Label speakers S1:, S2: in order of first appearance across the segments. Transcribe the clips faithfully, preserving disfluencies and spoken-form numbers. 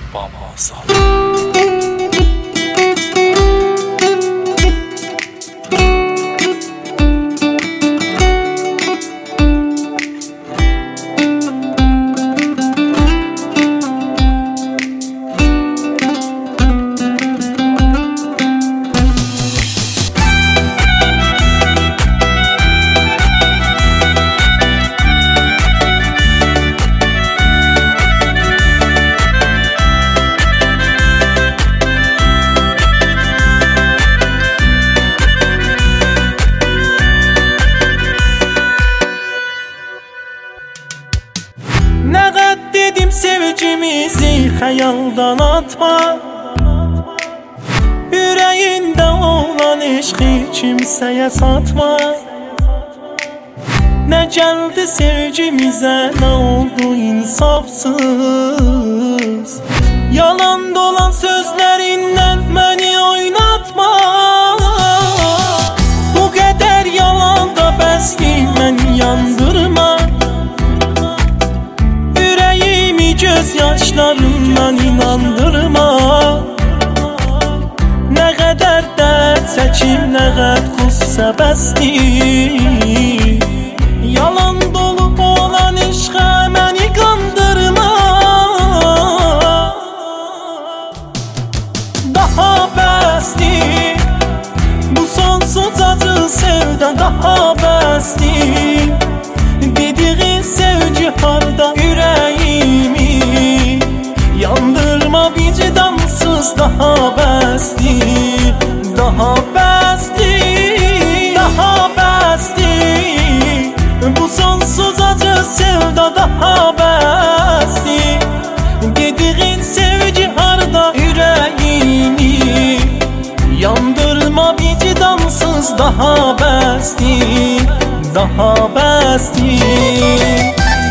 S1: Baba Sal.
S2: Ne kadar dedim sevgimizi hayaldan atma, yüreğinde olan eşki kimseye satma. Ne geldi sevgimize, ne oldu insafsız. Yalan dolan sözlerinden beni oynatma. Bu kadar yalan da bəsdir, beni yandırma. Gözyaşlarımdan inandırma. Ne kadar dert çekim, ne kadar qussə bəsdir. Yalan dolu olan eşqə məni qandırma. Daha bəsdir, bu sonsuz acı sevdən daha bəsdir. Dediğin sevgi harda yüreğimi yandırma, vicdansız daha bəsdir, daha bəsdir, daha bəsdir. Bu sonsuz acı sevda daha bəsdir. Dediğin sevgi harda yüreğimi yandırma, vicdansız daha bəsdir, daha bəsdir.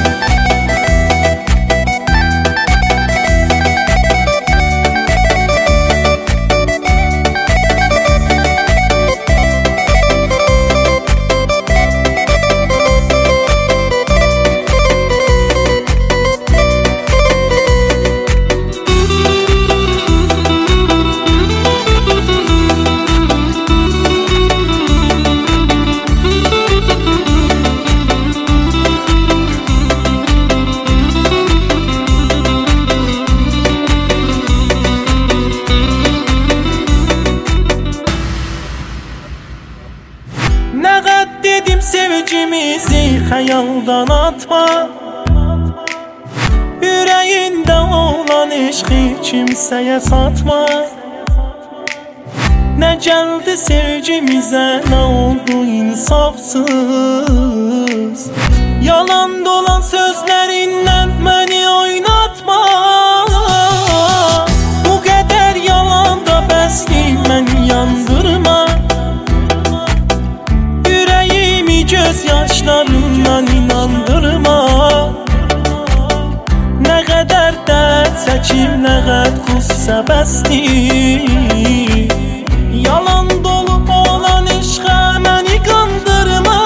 S2: Ne kadar dedim sevgimizi hayaldan atma, yüreğinde olan eşki kimseye satma. Ne geldi sevgimize, ne oldu insafsız. Yalan dolan sözlerinden beni oynatma. Bu kadar yalan da bəsdir, beni yandırma. Gözyaşlarımdan inandırma. Ne kadar dert çekim, ne kadar qussə bəsdir. Yalan dolu olan eşqə məni qandırma.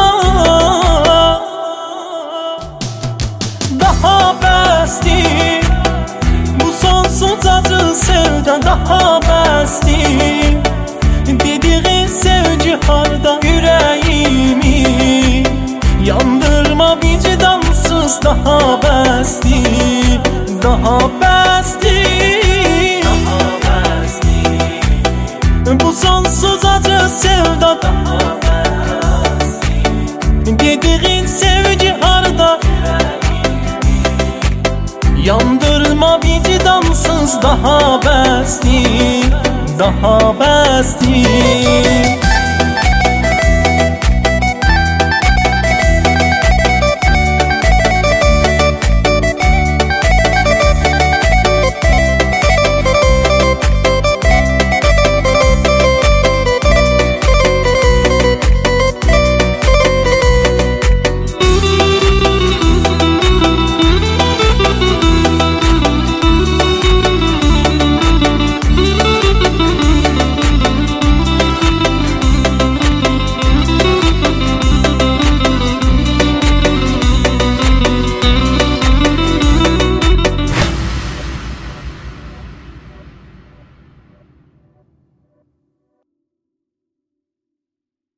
S2: Daha bəsdir, bu sonsuz acı sevdən daha bəsdir. Dediğin sevgi harda yüreğimi yandırma, vicdansız daha bəsdir, daha bəsdir, daha bəsdir. Bu sonsuz acı sevda daha bəsdir. Dediğin sevgi harda yandırma, vicdansız daha bəsdir, daha bəsdir.